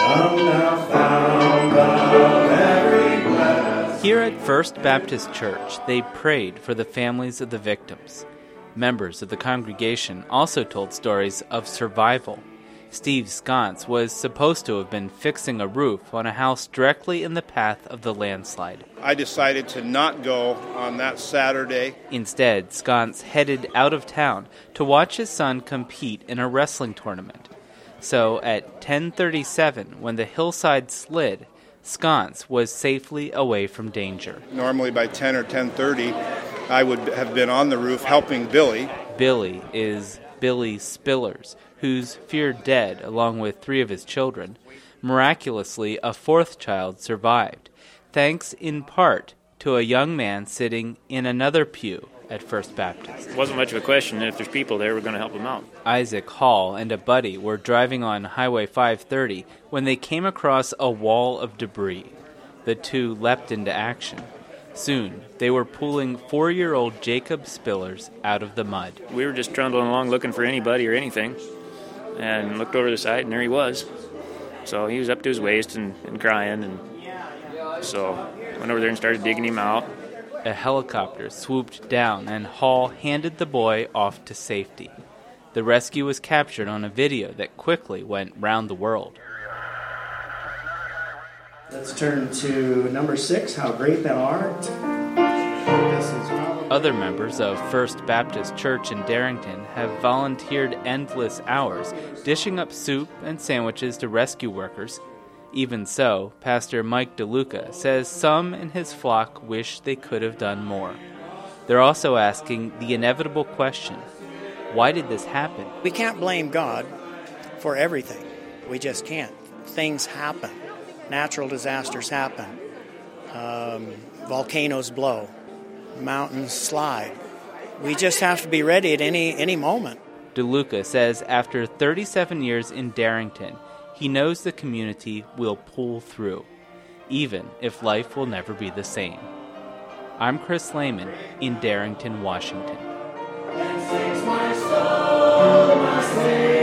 Here at First Baptist Church, they prayed for the families of the victims. Members of the congregation also told stories of survival. Steve Sconce was supposed to have been fixing a roof on a house directly in the path of the landslide. I decided to not go on that Saturday. Instead, Sconce headed out of town to watch his son compete in a wrestling tournament. So at 10:37, when the hillside slid, Sconce was safely away from danger. Normally by 10 or 10:30, I would have been on the roof helping Billy. Billy is Billy Spillers, who's feared dead along with 3 of his children. Miraculously, a 4th child survived, thanks in part to a young man sitting in another pew at First Baptist. It wasn't much of a question. If there's people there, we're going to help them out. Isaac Hall and a buddy were driving on Highway 530 when they came across a wall of debris. The two leapt into action. Soon, they were pulling 4-year-old Jacob Spillers out of the mud. We were just trundling along looking for anybody or anything, and looked over the side, and there he was. So he was up to his waist and crying, and so went over there and started digging him out. A helicopter swooped down, and Hall handed the boy off to safety. The rescue was captured on a video that quickly went round the world. Let's turn to number 6, How Great Thou Art. Other members of First Baptist Church in Darrington have volunteered endless hours dishing up soup and sandwiches to rescue workers. Even so, Pastor Mike DeLuca says some in his flock wish they could have done more. They're also asking the inevitable question, why did this happen? We can't blame God for everything. We just can't. Things happen. Natural disasters happen. Volcanoes blow. Mountains slide. We just have to be ready at any moment. DeLuca says after 37 years in Darrington, he knows the community will pull through, even if life will never be the same. I'm Chris Lehman in Darrington, Washington.